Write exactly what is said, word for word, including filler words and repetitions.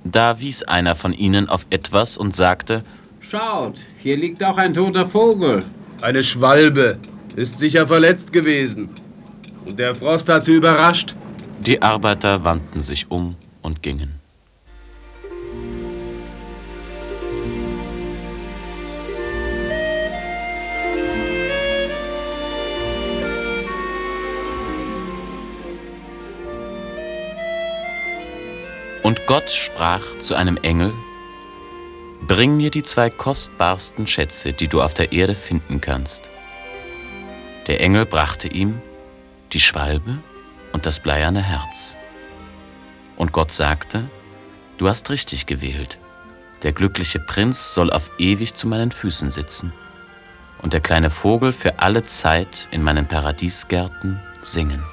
Da wies einer von ihnen auf etwas und sagte: Schaut, hier liegt auch ein toter Vogel. Eine Schwalbe, ist sicher verletzt gewesen. Und der Frost hat sie überrascht. Die Arbeiter wandten sich um und gingen. Und Gott sprach zu einem Engel: Bring mir die zwei kostbarsten Schätze, die du auf der Erde finden kannst. Der Engel brachte ihm die Schwalbe und das bleierne Herz. Und Gott sagte: Du hast richtig gewählt. Der glückliche Prinz soll auf ewig zu meinen Füßen sitzen und der kleine Vogel für alle Zeit in meinen Paradiesgärten singen.